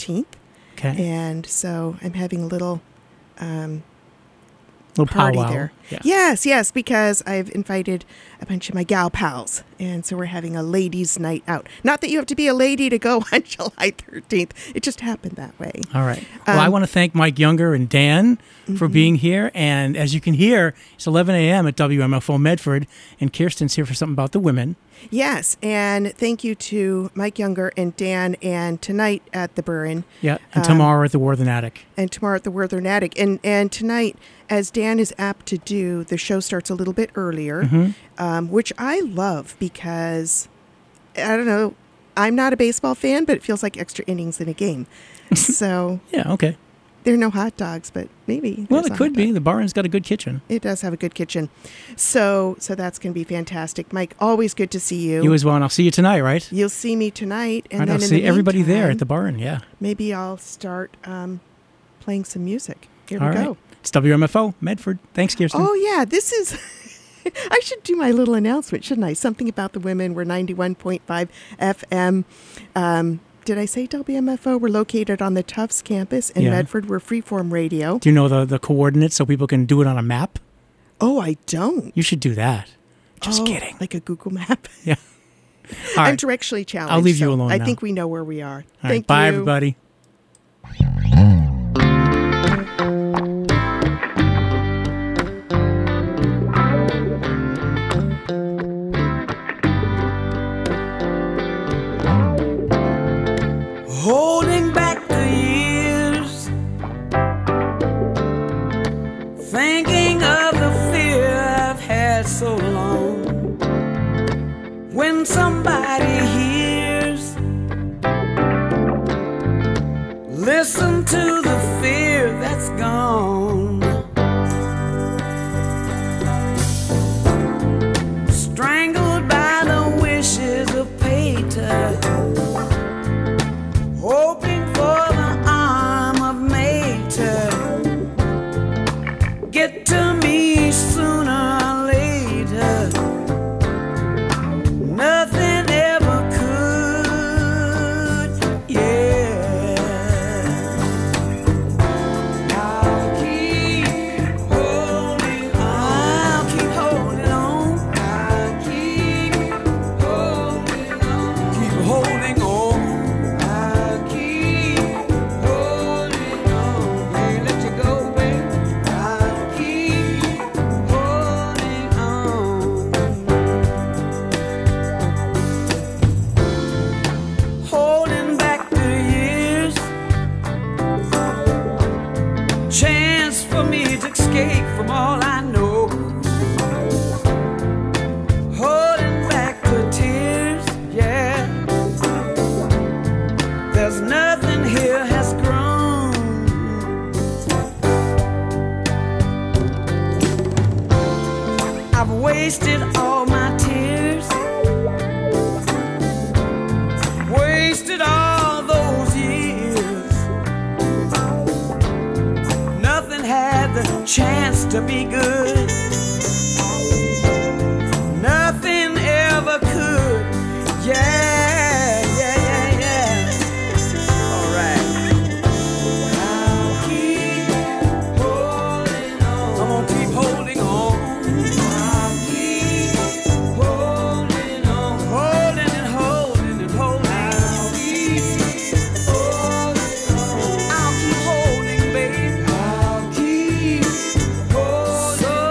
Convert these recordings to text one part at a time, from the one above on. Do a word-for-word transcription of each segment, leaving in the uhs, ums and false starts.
thirteenth. Okay. And so I'm having a little um, little party powwow. there. Yeah. Yes, yes, because I've invited a bunch of my gal pals. And so we're having a ladies' night out. Not that you have to be a lady to go on July thirteenth. It just happened that way. All right. Well, Um, I want to thank Mike Younger and Dan for Mm-hmm. being here. And as you can hear, it's eleven a.m. at W M F O Medford, and Kirsten's here for something about the women. Yes, and thank you to Mike Younger and Dan, and tonight at the Burren. Yeah, and Um, tomorrow at the Worthing Attic. And tomorrow at the Worthing Attic. And and tonight, as Dan is apt to do, the show starts a little bit earlier, Mhm. um, which I love because, I don't know, I'm not a baseball fan, but it feels like extra innings in a game. So Yeah, okay. there are no hot dogs, but maybe. Well, there's it a could hot be. dog. The barn's got a good kitchen. It does have a good kitchen. So so that's going to be fantastic. Mike, always good to see you. You as well, and I'll see you tonight, right? You'll see me tonight. And Right, then I'll in see the everybody there meantime, at the barn, yeah. Maybe I'll start um, playing some music. Here All we right. go. It's W M F O Medford. Thanks, Kirsten. Oh, yeah. This is... I should do my little announcement, shouldn't I? Something about the women. We're ninety-one point five F M. Um, did I say W M F O? We're located on the Tufts campus in Yeah. Medford. We're Freeform Radio. Do you know the, the coordinates so people can do it on a map? Oh, I don't. You should do that. Just Oh, kidding. Like a Google map. Yeah. All I'm right. directionally challenged. I'll leave you so alone I now. think we know where we are. All right. Thank Bye, you. everybody. Holding back the years, thinking of the fear I've had so long. When somebody hears, listen to the fear that's gone. Strangled by the wishes of Pater, hoping for the arm of Mater. Get to me sooner or later. Nothing ever could, yeah. I'll keep holding on. I'll keep holding on. I'll keep holding on. Keep holding on. I'll keep holding on. Can't let you go, babe. I'll keep holding on. Holding back the years, chance for me to escape from all I know. Holding back the tears, yeah. There's nothing here has grown. I've wasted all my tears, wasted all those years. Nothing had the chance to be good. Nothing ever could. Yeah, yeah, yeah, yeah. All right. I'll keep holding on. I'm gonna keep holding on. I'll keep holding on. Holding and holding and holding. I'll keep holding on. I'll keep holding, babe. I'll keep holding. So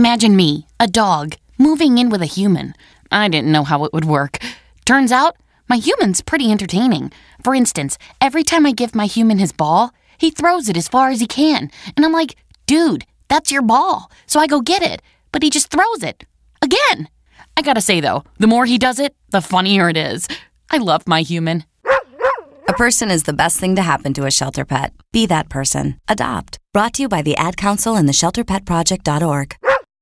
Imagine me, a dog, moving in with a human. I didn't know how it would work. Turns out, my human's pretty entertaining. For instance, every time I give my human his ball, he throws it as far as he can. And I'm like, dude, that's your ball. So I go get it. But he just throws it. Again. I gotta say, though, the more he does it, the funnier it is. I love my human. A person is the best thing to happen to a shelter pet. Be that person. Adopt. Brought to you by the Ad Council and the shelter pet project dot org.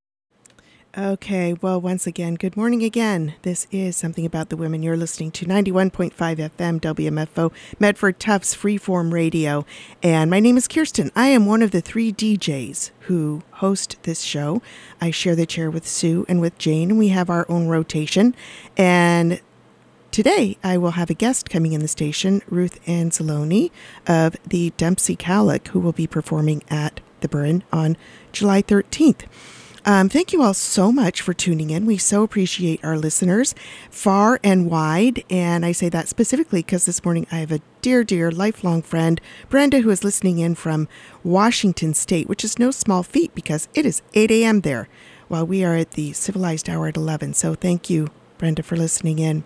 Okay, well, once again, good morning again. This is Something About the Women. You're listening to ninety-one point five F M W M F O, Medford Tufts Freeform Radio. And my name is Kirsten. I am one of the three D Js who host this show. I share the chair with Sue and with Jane, and we have our own rotation. And today, I will have a guest coming in the station, Ruth Anzalone of the Dempsey Cowlick, who will be performing at the Burren on July thirteenth. Um, thank you all so much for tuning in. We so appreciate our listeners far and wide. And I say that specifically because this morning I have a dear, dear lifelong friend, Brenda, who is listening in from Washington State, which is no small feat because it is eight a.m. there while we are at the civilized hour at eleven. So thank you, Brenda, for listening in.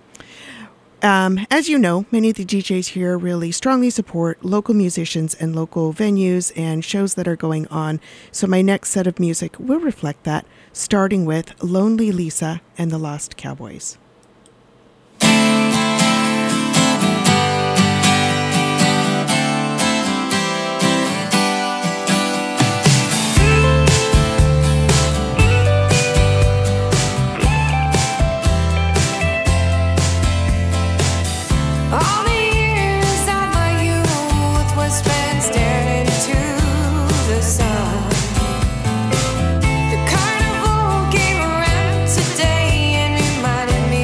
Um, as you know, many of the D Js here really strongly support local musicians and local venues and shows that are going on. So my next set of music will reflect that, starting with Lonely Lisa and the Lost Cowboys. The carnival came around today and reminded me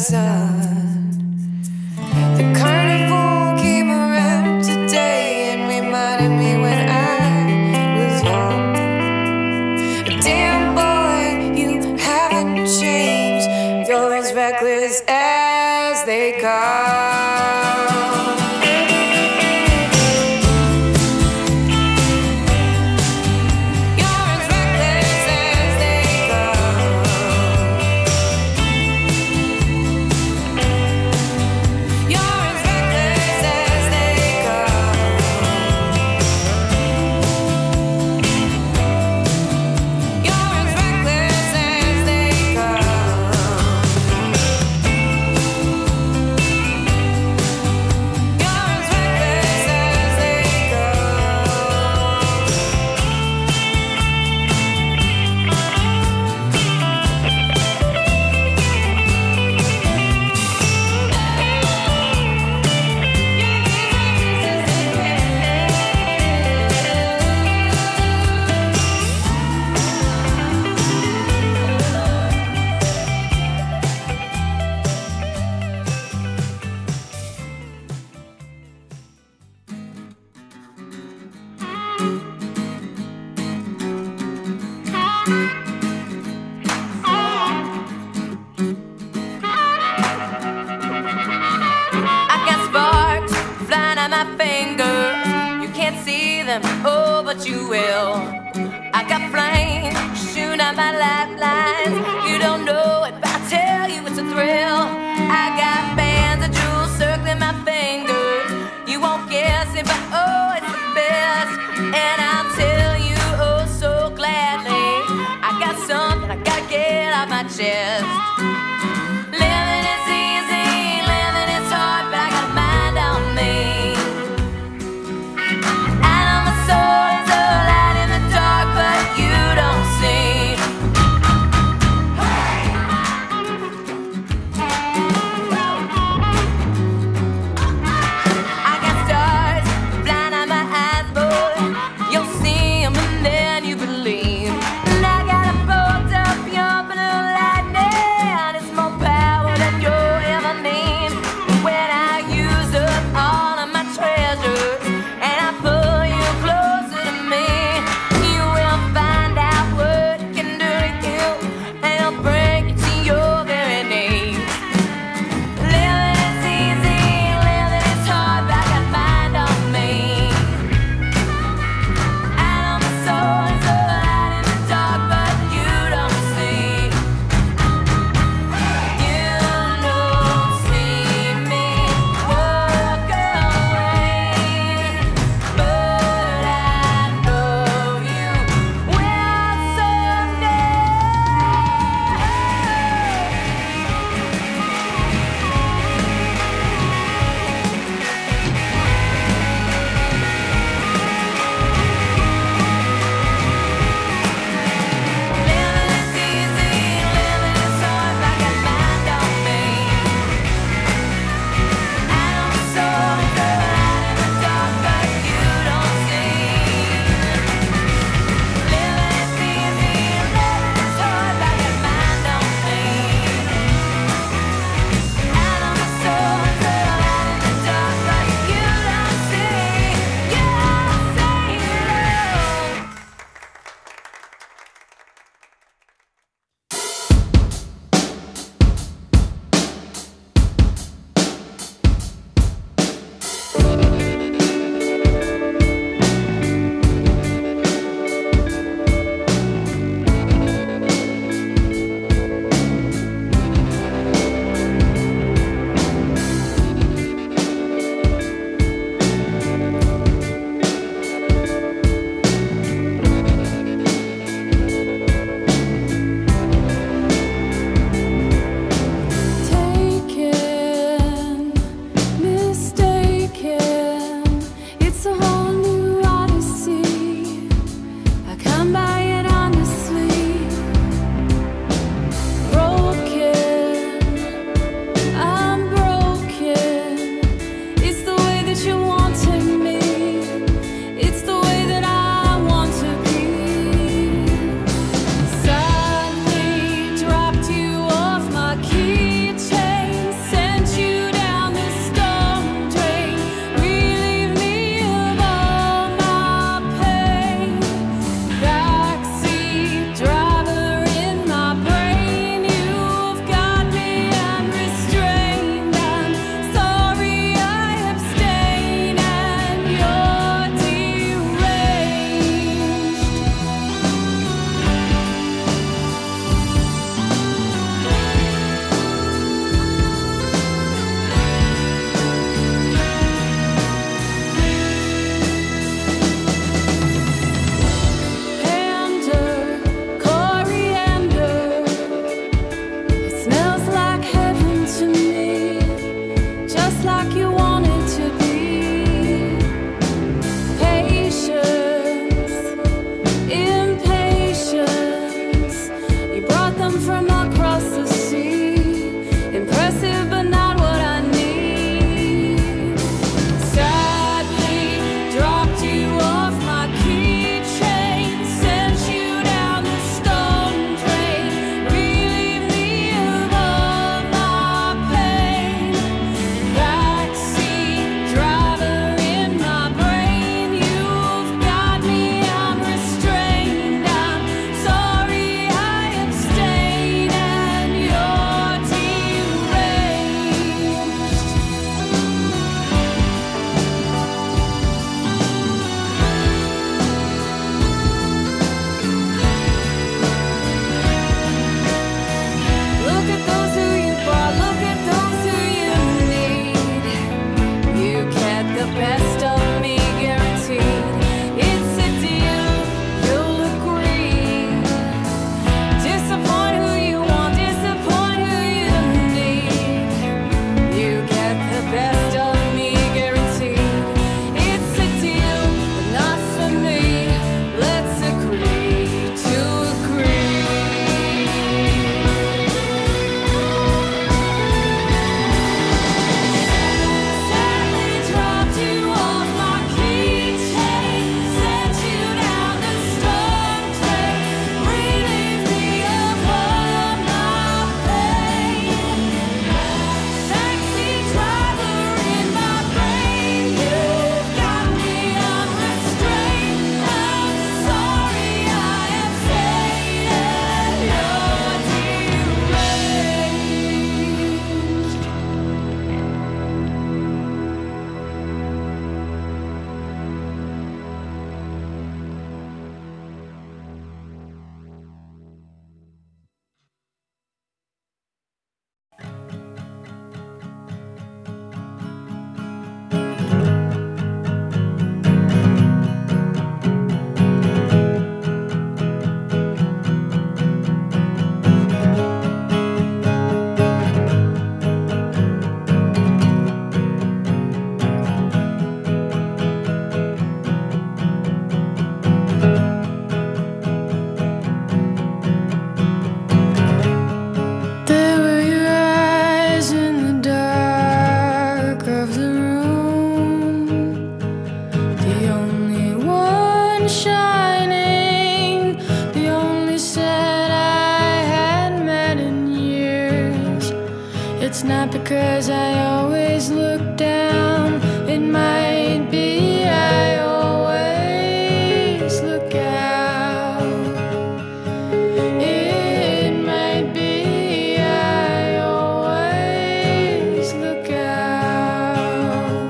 sun. The carnival came around today and reminded me when I was young. Damn boy, you haven't changed. You're as reckless as they come. Oh, but you will. I got flames shooting out my lifelines. You don't know it, but I tell you it's a thrill. I got bands of jewels circling my fingers. You won't guess it, but oh, it's the best. And I'll tell you oh so gladly, I got something I gotta get off my chest. Living is easy, living is hard, but I got a mind on me. Soul is a light in the dark, but you don't see. I got stars flying out my eyes, boy. You'll see them and then you believe. And I got a bolt up your blue lightning. It's come from across the sea. Impressive, but not what I need. Sadly, dropped you off my keychain, sent you down the stone drain, relieved me of all my pain. Backseat driver in my brain, you've got me unrestrained. I'm sorry I abstain and you're deranged. Look at those who you brought, look at those who you need. You get the best of me, guaranteed. It's a deal, you'll agree. Disappoint who you want, disappoint who you need. You get the best of me, guaranteed. It's a deal, but not for me. Let's agree to agree. Sadly dropped you off my keychain, sent you down the storm drain, relieved me of all my pain. Backseat driver in my brain, you've got me unrestrained. I'm sorry I abstain and you're deranged. There were your eyes in the dark of the room, the only one shining, the only set I had met in years. It's not because I always look down, it might be I always look out. It might be I always look out.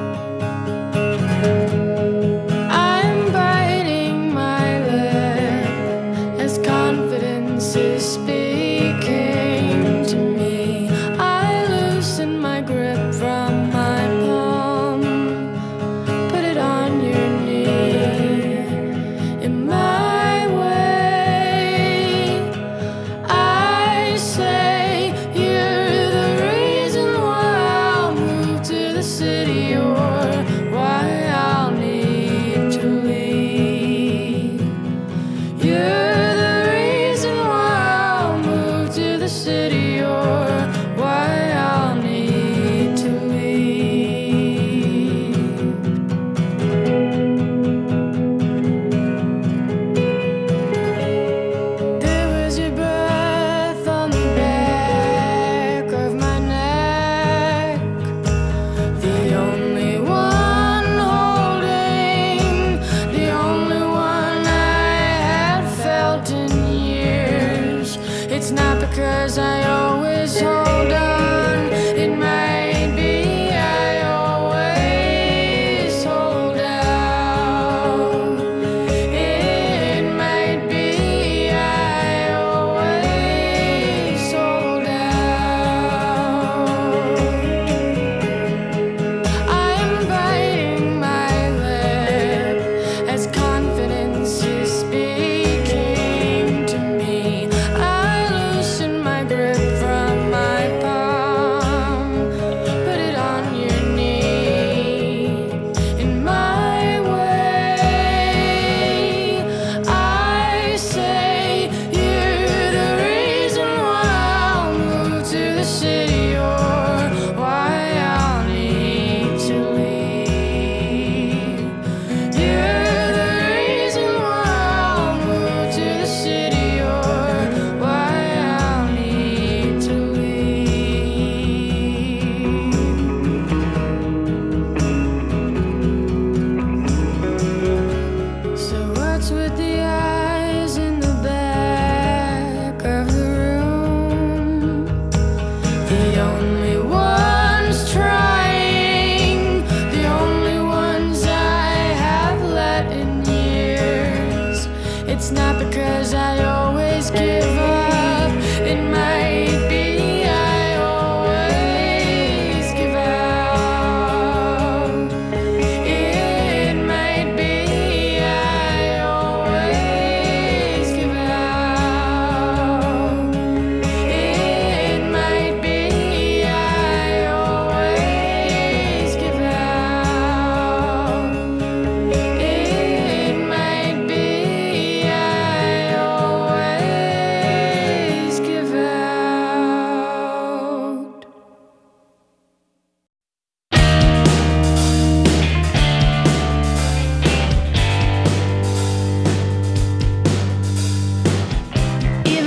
I'm biting my lip as confidence is speaking to me. I loosen my grip from my palm, put it on your knee. In my way, I say you're the reason why I'll move to the city or why I'll need to leave. You're the reason why I'll move to the city or why I'll need to leave. There was your breath on the back of my neck, the only one holding, the only one I had felt in years. It's not because I always hold on, it might be I always hold out. It might be I always hold out. I'm biting my lip as confidence is speaking to me. I loosen my grip from my palm.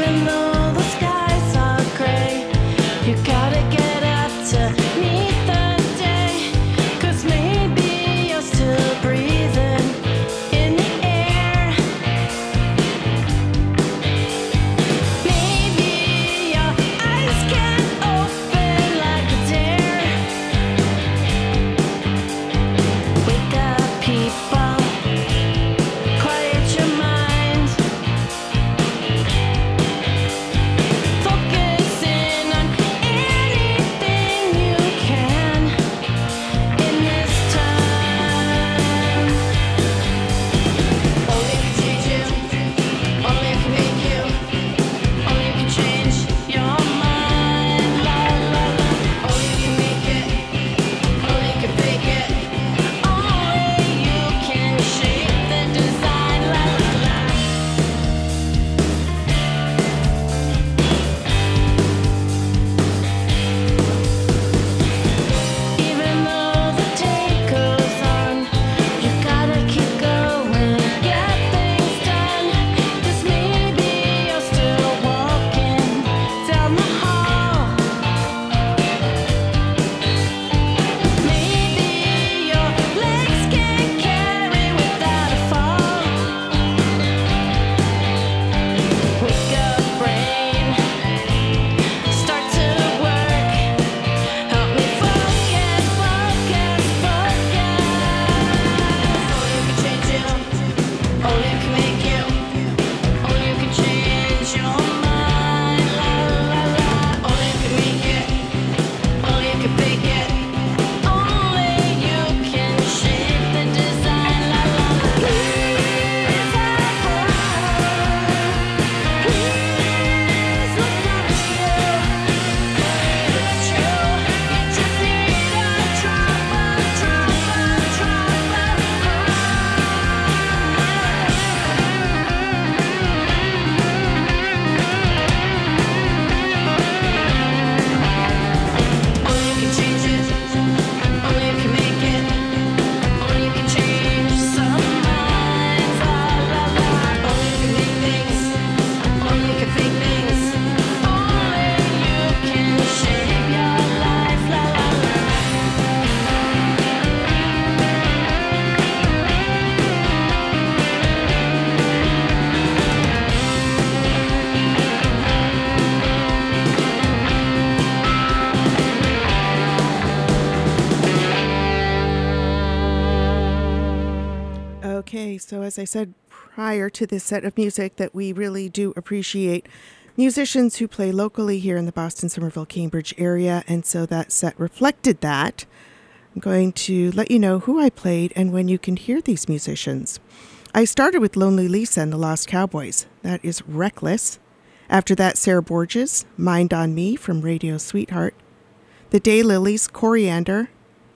Even though the skies are gray, you gotta get up to meet the day. 'Cause maybe you're still breathing in the air. Maybe your eyes can open like a dare. Wake up, people. Quiet your mind. Focus in on anything you can in this time. Only you can change you. Only you can make you. Only you can change your mind. La la la. Only you can make it. Only you can fake it. Only you can shape the design. La la la. Even though the day goes on, you gotta keep going, get things done. 'Cause maybe you're still walking down the hall. Maybe your legs can't carry without a fall. Wake up, brain. Start to work. Help me focus, focus, focus. Only you can change you. Only you can make you. Only you can change your mind. La la la. Only you can make it. Only you can fake it. Only you can shape the design. La la la. Please have hope. Please look up to you. It's true. You just need a drop of, drop of, drop of Only you can change it. Only you can make it. Only you can change some minds. La la la. Only you can make things. Only you can fake things. Only you can shape your life. La la la. Okay, so as I said prior to this set of music, that we really do appreciate musicians who play locally here in the Boston, Somerville, Cambridge area, and so that set reflected that. I'm going to let you know who I played and when you can hear these musicians. I started with Lonely Lisa and the Lost Cowboys. That is Reckless. After that, Sarah Borges, Mind on Me from Radio Sweetheart. The Daylilies, Coriander.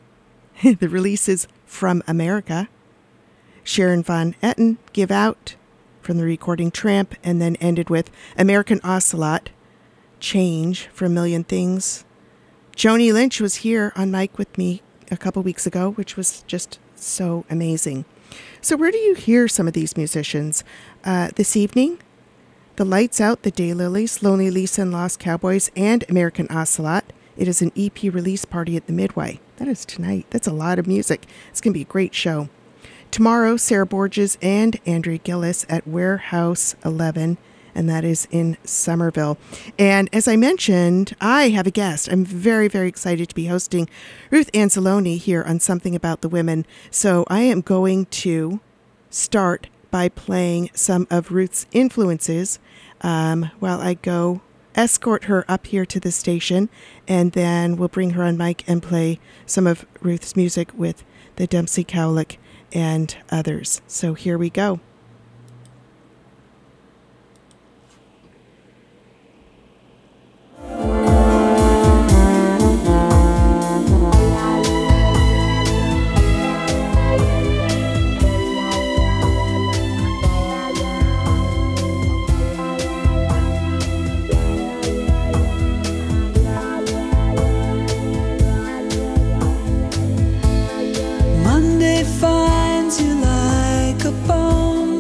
The release is From America. Sharon Van Etten, Give Out, from the recording Tramp, and then ended with American Ocelot, Change, for A Million Things. Joni Lynch was here on mic with me a couple weeks ago, which was just so amazing. So where do you hear some of these musicians? Uh, this evening, The Lights Out, The Daylilies, Lonely Lisa and Lost Cowboys, and American Ocelot. It is an E P release party at the Midway. That is tonight. That's a lot of music. It's going to be a great show. Tomorrow, Sarah Borges and Andrea Gillis at Warehouse eleven, and that is in Somerville. And as I mentioned, I have a guest. I'm very, very excited to be hosting Ruth Anzalone here on Something About the Women. So I am going to start by playing some of Ruth's influences um, while I go escort her up here to the station, and then we'll bring her on mic and play some of Ruth's music with the Dempsey Cowlick and others. So here we go. Monday finds you like a bone.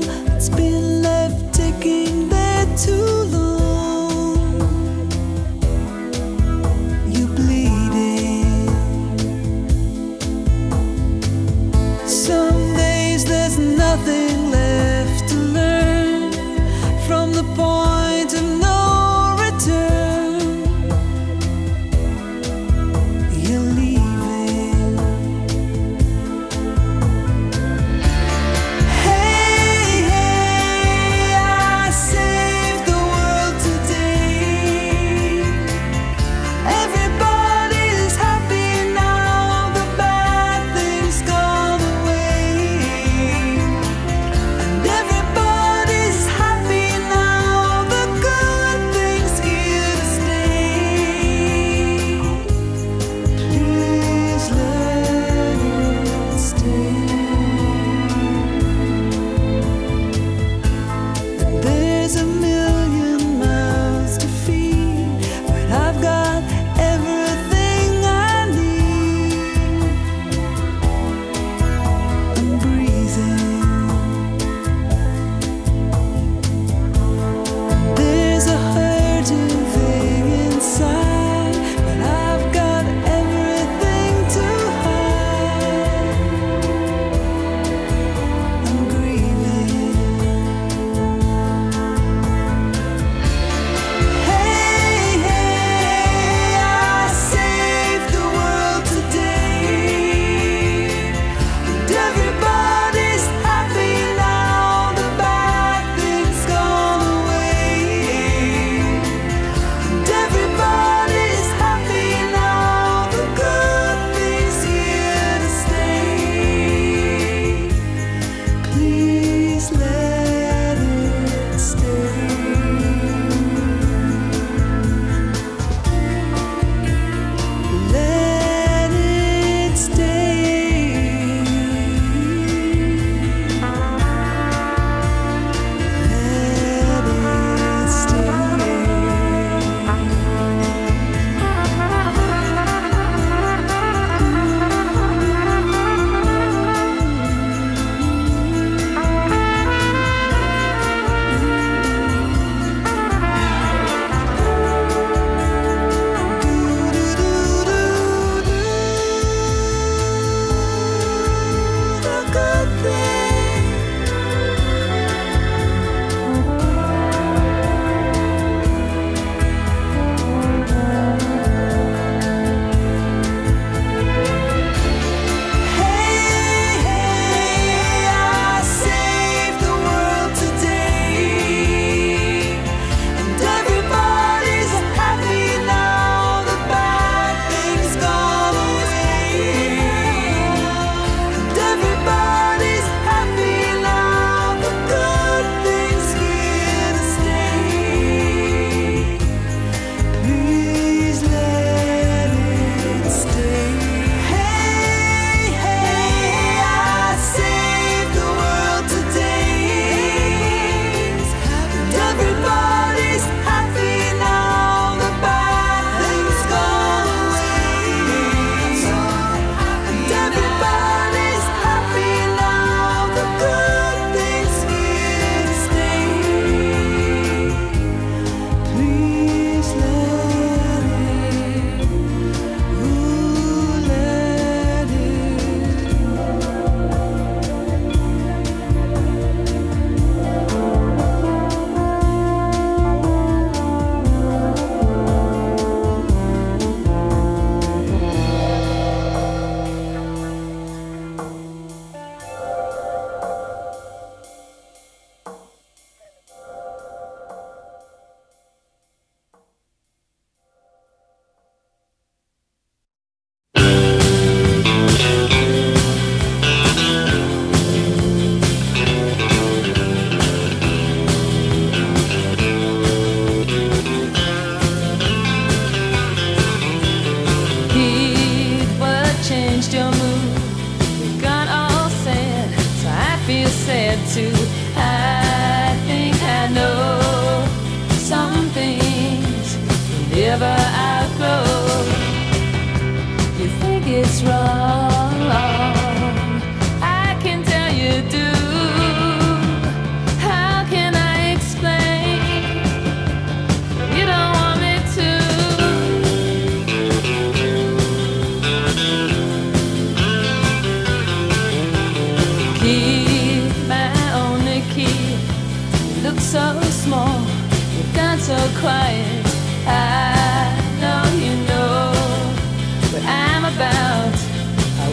ever outgrow. You think it's wrong, I can tell you do. How can I explain? You don't want me to. Key, my only key. You look so small, you've gone so quiet. I know you know what I'm about. I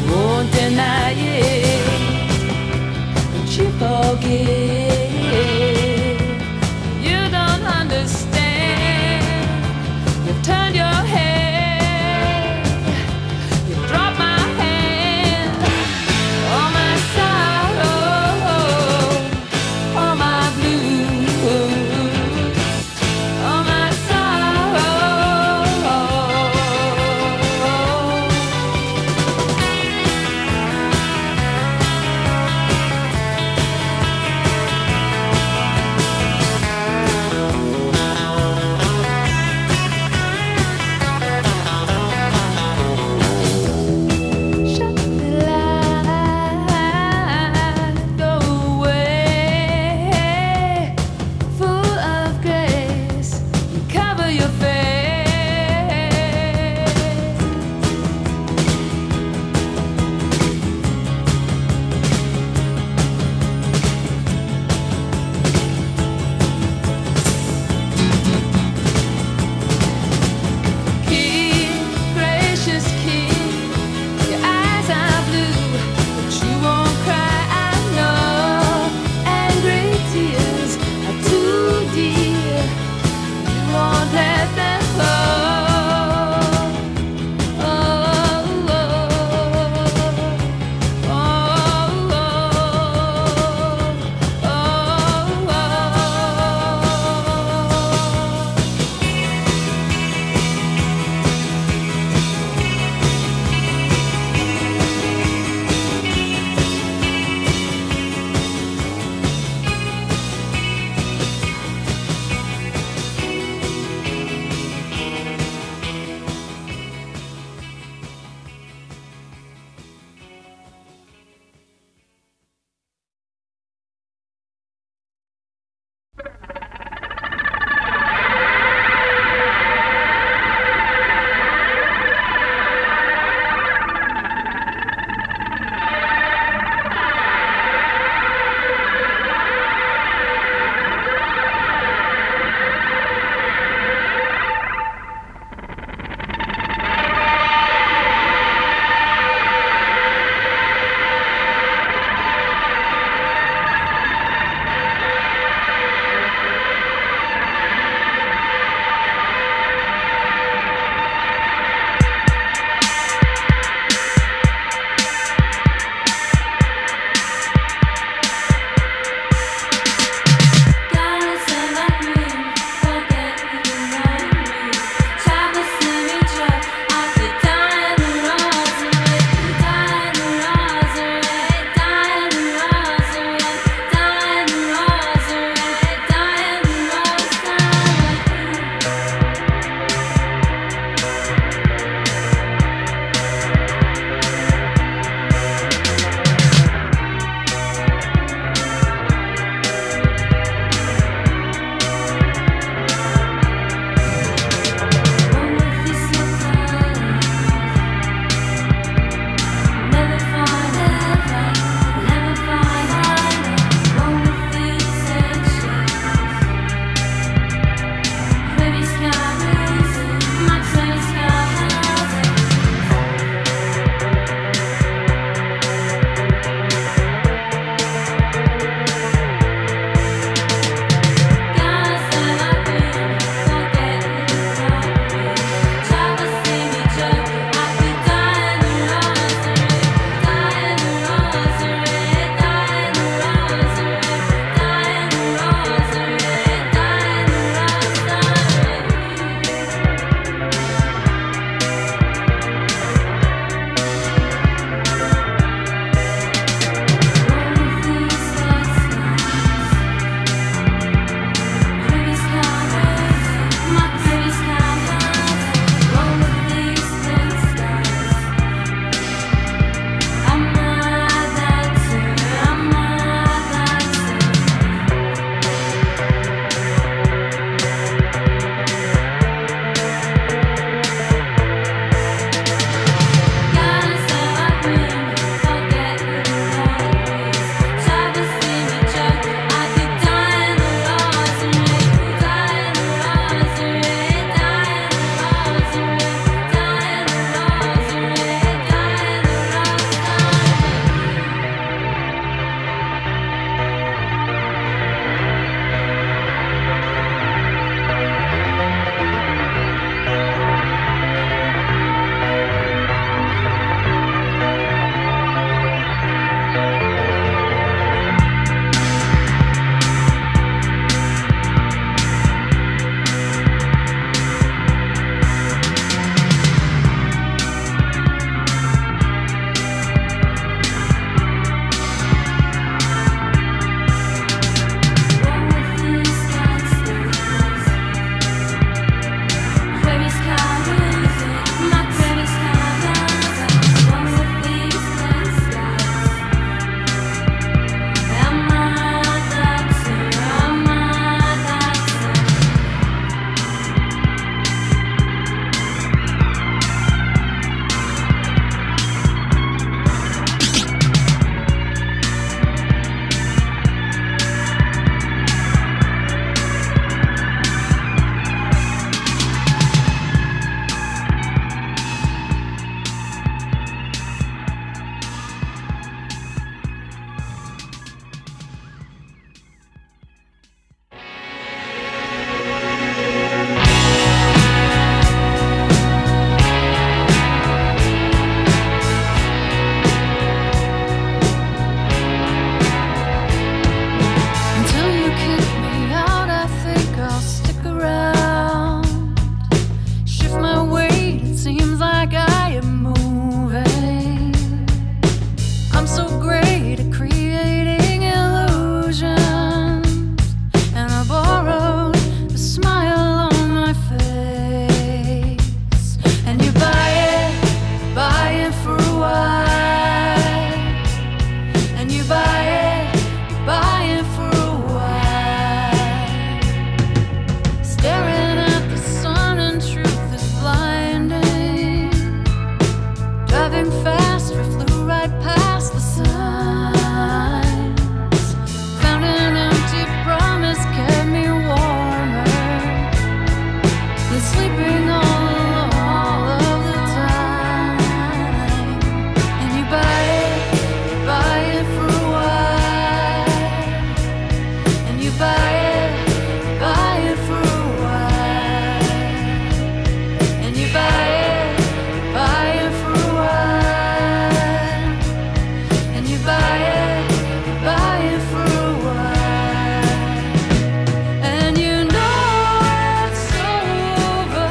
living all, all of the time. And you buy it, buy it for a while. And you buy it, buy it for a while. And you buy it, buy it for a while. And you buy it, buy it for a while. And you know it's over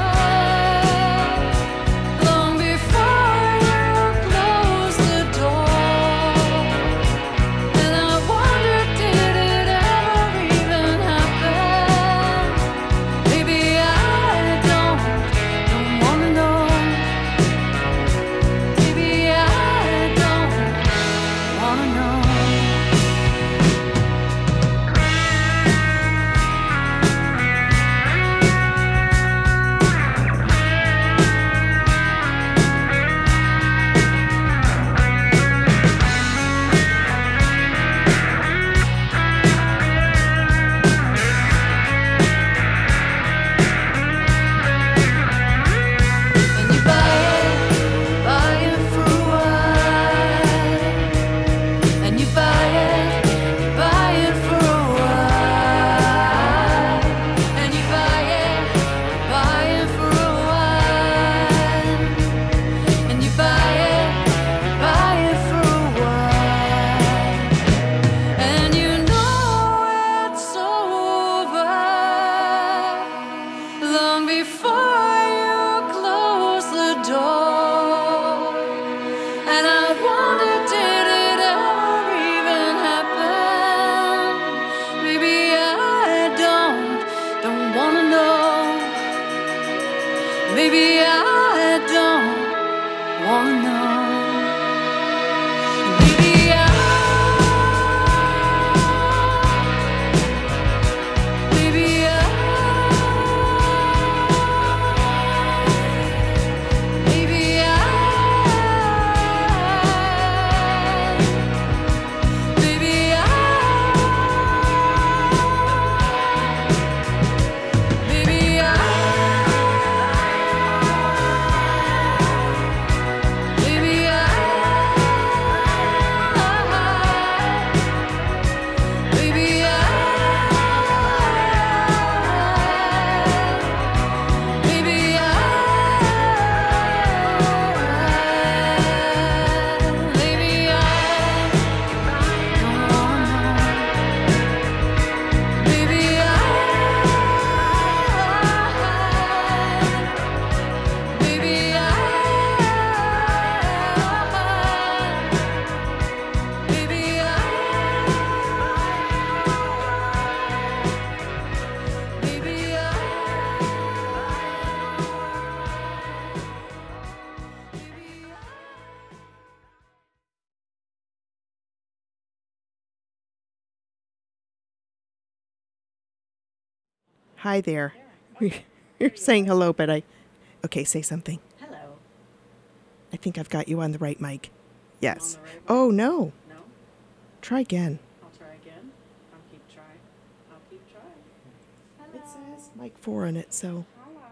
long before you close the door. And I wonder, did it ever even happen? Maybe I don't, don't wanna know. Maybe I don't wanna know. And you buy it, buy it for a while. And you buy it, buy it for a while. And you buy it, buy it for a while. And you buy it, buy it for a while. And you know it's over long before you close the door. And I wonder, did it ever even happen? Maybe I don't, don't wanna know. Maybe I don't wanna know. Maybe I, maybe I, maybe I, maybe I, maybe I, maybe I, maybe I, maybe I, maybe I don't wanna know. Maybe I, maybe I, maybe I, maybe I. Hi there. You're saying hello, but I. Okay, say something. Hello. I think I've got you on the right mic. Yes. On the right mic? Oh, no. No? Try again. I'll try again. I'll keep trying. I'll keep trying. It says mic four on it, so.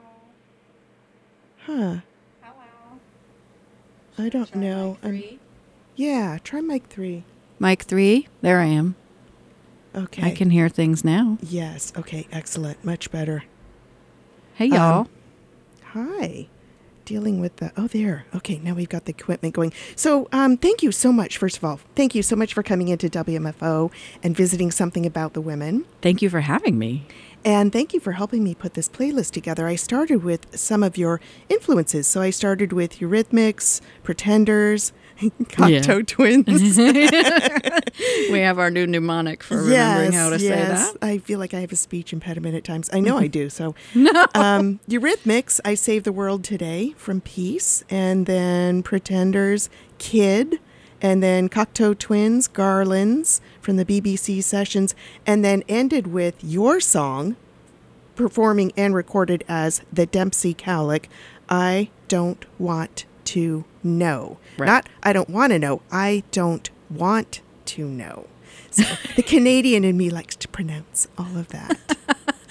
Hello. Huh. Hello. I don't Try know. mic I'm- three. Yeah, try mic three. Mic three, there I am. Okay. I can hear things now. Yes. Okay. Excellent. Much better. Hey, y'all. Um, Hi. Dealing with the, oh, there. Okay, now we've got the equipment going. So um, thank you so much, first of all. Thank you so much for coming into W M F O and visiting Something About the Women. Thank you for having me. And thank you for helping me put this playlist together. I started with some of your influences. So I started with Eurythmics, Pretenders, Cocteau Yeah. Twins. We have our new mnemonic for remembering Yes, how to yes. say that. I feel like I have a speech impediment at times. I know I do. So, um, Eurythmics, I Save the World Today from Peace, and then Pretenders, Kid, and then Cocteau Twins, Garlands from the B B C sessions, and then ended with your song, performing and recorded as the Dempsey Cowlick, I Don't Want to Know. Right. Not I don't want to know, I don't want to know. So the Canadian in me likes to pronounce all of that.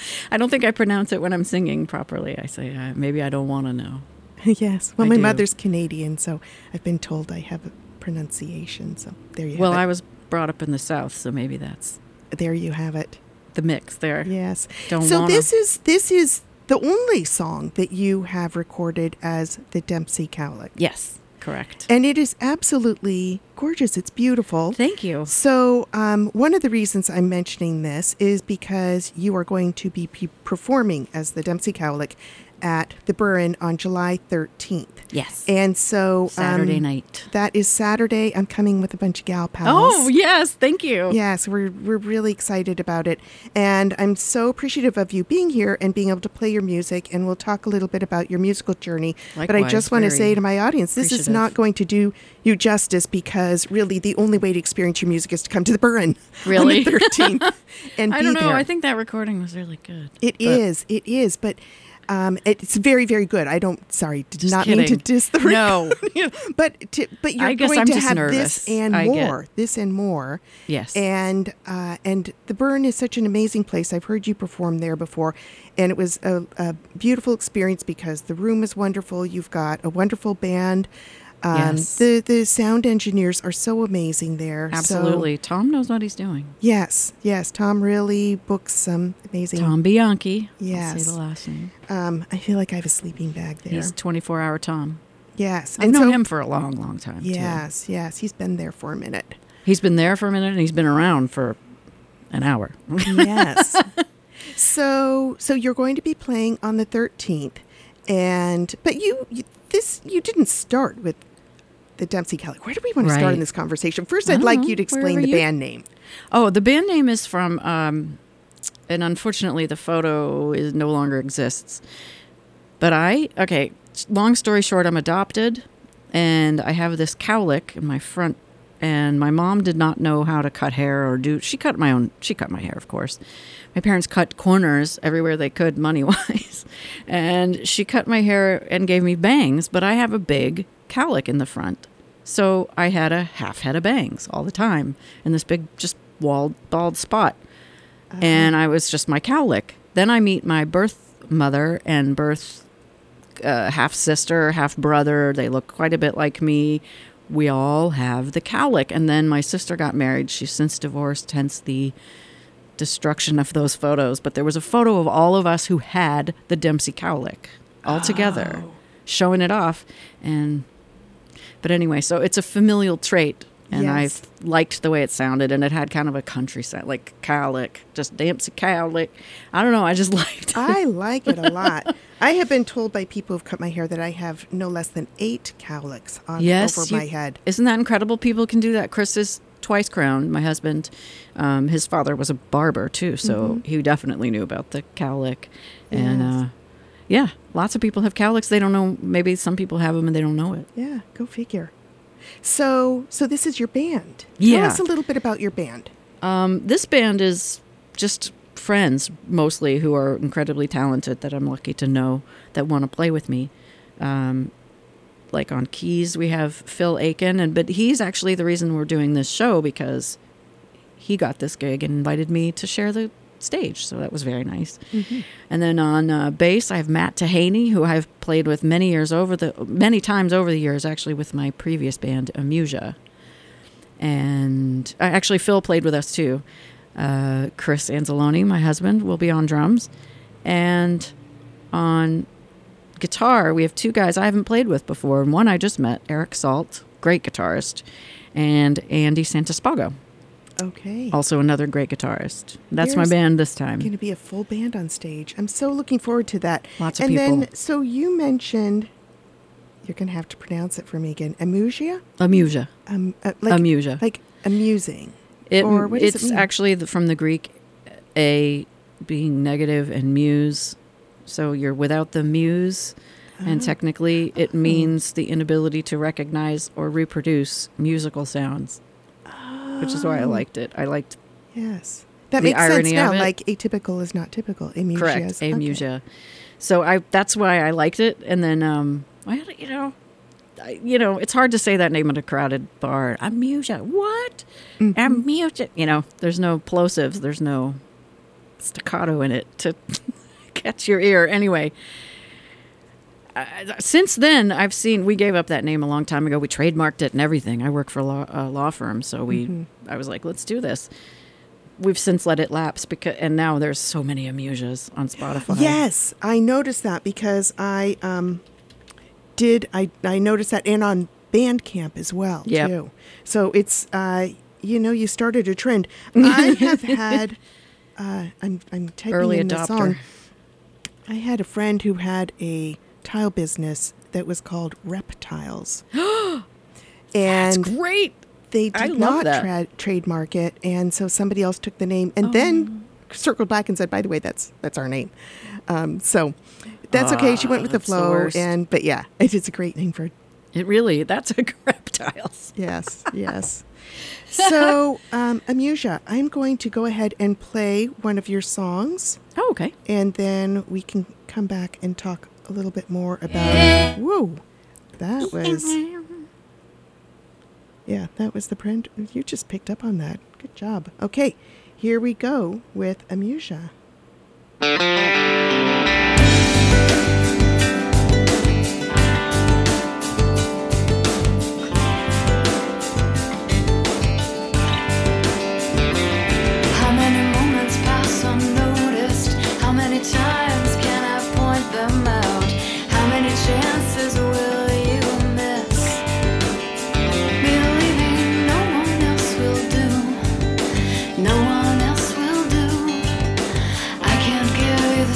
I don't think I pronounce it when I'm singing properly. I say, uh, maybe I don't want to know. Yes. Well, I my do. mother's Canadian, so I've been told I have a pronunciation. So there you Well, have I it. was brought up in the South, so maybe that's There you have it. the mix there. Yes. Don't so wanna- this is this is the only song that you have recorded as the Dempsey Cowlick. Yes, correct. And it is absolutely gorgeous. It's beautiful. Thank you. So um, one of the reasons I'm mentioning this is because you are going to be pe- performing as the Dempsey Cowlick at the Burren on July thirteenth. Yes. And so Saturday um, night. That is Saturday. I'm coming with a bunch of gal pals. Oh, yes. Thank you. Yes, we're we're really excited about it, and I'm so appreciative of you being here and being able to play your music. And we'll talk a little bit about your musical journey. but I Likewise, just want to very say to my audience, this is appreciative. not going to do you justice, because really the only way to experience your music is to come to the Burren Really? on the thirteenth and I be don't know. there. I think that recording was really good. It But- is. It is. But um, it's very, very good. I don't. Sorry, did Just not mean to kidding. diss the No. recording. but to, but you're I guess going I'm to just have nervous. this and I get- more. This and more. Yes. And uh, and the Burren is such an amazing place. I've heard you perform there before, and it was a, a beautiful experience because the room is wonderful. You've got a wonderful band. Um, Yes. The the sound engineers are so amazing there. So- Absolutely. Tom knows what he's doing. yes, yes. Tom really books some amazing. Tom Bianchi. I'll Yes. say the last name. Um, I feel like I have a sleeping bag there. He's twenty-four hour Tom. yes, I've known him for a long, long time, too. Yes, yes. He's been there for a minute. He's been there for a minute, and he's been around for an hour. Yes. so so you're going to be playing on the thirteenth, and but you, you this you didn't start with the Dempsey Cowlick. Where do we want to start Right. in this conversation? First, I I'd don't like know. you to explain Wherever the you- band name. Oh, the band name is from, um, and unfortunately the photo is no longer exists. But I, okay, long story short, I'm adopted, and I have this cowlick in my front, and my mom did not know how to cut hair or do, she cut my own, she cut my hair, of course. My parents cut corners everywhere they could, money-wise. And she cut my hair and gave me bangs, but I have a big cowlick in the front. So I had a half head of bangs all the time in this big, just walled, bald spot. And I was just my cowlick. Then I meet my birth mother and birth uh, half sister, half brother. They look quite a bit like me. We all have the cowlick. And then my sister got married. She's since divorced, hence the destruction of those photos. But there was a photo of all of us who had the Dempsey cowlick all together, showing it off. And but anyway, so it's a familial trait. And Yes. I liked the way it sounded, and it had kind of a country sound, like cowlick, just Dempsey cowlick. I don't know, I just liked it. I like it a lot. I have been told by people who've cut my hair that I have no less than eight cowlicks on Yes, over you- my head. Isn't that incredible? People can do that. Chris is twice crowned. My husband, um, his father was a barber too, so he definitely knew about the cowlick. And Yes. uh, yeah, lots of people have cowlicks. They don't know. Maybe some people have them and they don't know it. Yeah, go figure. So, so this is your band. Yeah. Tell us a little bit about your band. Um, this band is just friends mostly who are incredibly talented that I'm lucky to know that want to play with me. Um, like on keys, we have Phil Aiken, and but he's actually the reason we're doing this show because he got this gig and invited me to share the stage, so that was very nice. And then on uh, bass, I have Matt Tahaney, who I've played with many years over the many times over the years, actually with my previous band, Amusia. And uh, actually, Phil played with us too. Uh, Chris Anzalone, my husband, will be on drums, and on guitar, we have two guys I haven't played with before. And one I just met, Eric Salt, great guitarist, and Andy Santaspago, Okay. also another great guitarist. That's There's my band this time. Going to be a full band on stage. I'm so looking forward to that. Lots of and people. then, so you mentioned, you're going to have to pronounce it for me again. Amusia? Amusia. Um, uh, like, Amusia. Like amusing. It, or what does it's it mean? actually the, from the Greek, a being negative and muse. So you're without the muse, and technically it means the inability to recognize or reproduce musical sounds, which is why I liked it. I liked Yes. That The makes sense irony now. of it. Like atypical is not typical. Amusia correct is. okay. amusia. So I that's why I liked it. And then um, I had, you know, I, you know, it's hard to say that name at a crowded bar. Amusia, what? Mm-hmm. Amusia. You know, there's no plosives. There's no staccato in it to catch your ear. Anyway, uh, since then, I've seen, we gave up that name a long time ago. We trademarked it and everything. I work for a law, a law firm, so we, mm-hmm. I was like, let's do this. We've since let it lapse, because, and now there's so many Amusias on Spotify. Yes, I noticed that because I um, did, I, I noticed that, and on Bandcamp as well, yep. too. So it's, uh, you know, you started a trend. I have had, uh, I'm, I'm typing Early in adopter. the song. I had a friend who had a tile business that was called Reptiles. and That's great. They did I love not that. tra- trademark it, and so somebody else took the name, and Oh. then circled back and said, "By the way, that's that's our name." Um, so that's okay. She went with the that's the flow, worst. and but yeah, it is a great name for it. It really, that's a Reptiles. Yes, yes. So, um, Amusia, I'm going to go ahead and play one of your songs. Oh, okay. And then we can come back and talk a little bit more about. Whoa, that was. Yeah, that was the print. You just picked up on that. Good job. Okay, here we go with Amusia. How many moments pass unnoticed? How many times can I point them out? How many chances will you miss? Believing no one else will do. No one else will do. I can't give you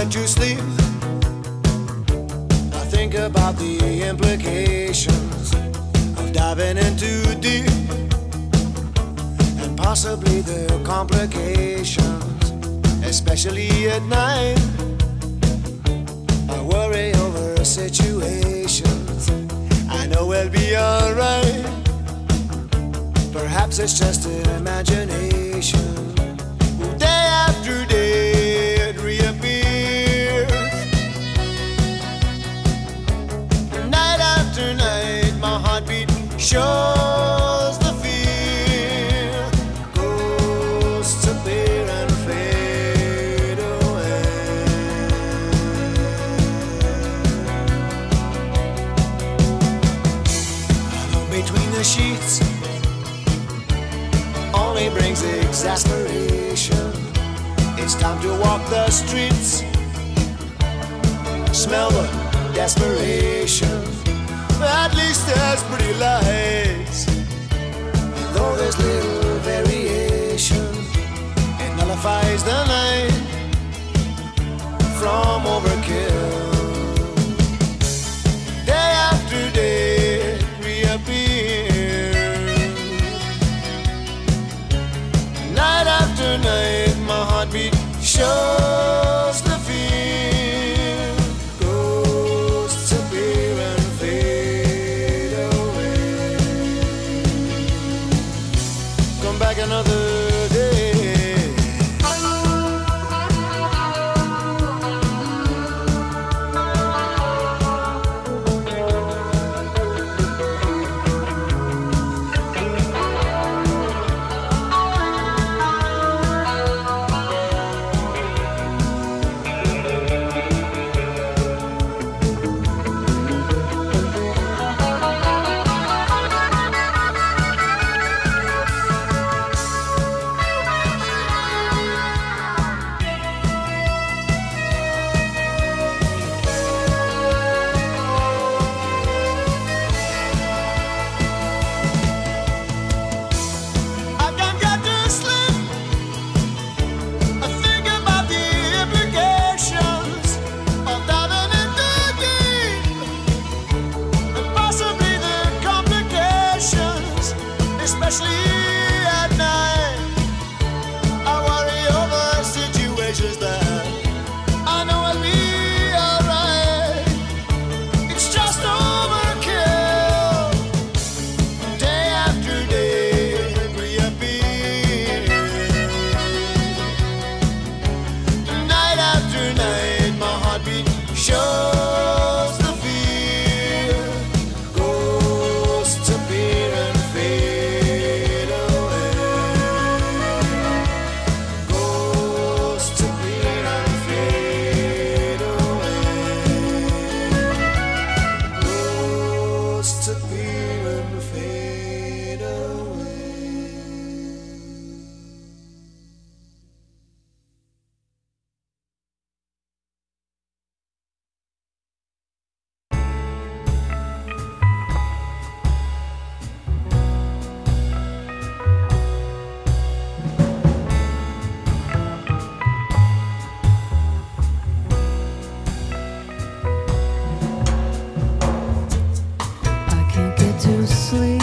went to sleep, I think about the implications of diving in too deep, and possibly the complications, especially at night. I worry over situations I know we'll be alright. Perhaps it's just an imagination. Day after day it reappears. Night after night my heartbeat shows the fear. Ghosts appear and fade away. Alone between the sheets only brings exasperation. It's time to walk the streets, smell the desperation. At least there's pretty lights, and though there's little variation, it nullifies the night from overkill. Day after day it reappears. Night after night my heartbeat shows the fear. Ghosts appear and fade away. Come back another day. Shows the fear. Ghosts appear and fade away. Ghosts appear and fade away. Ghosts appear and fade away. I can't get to sleep.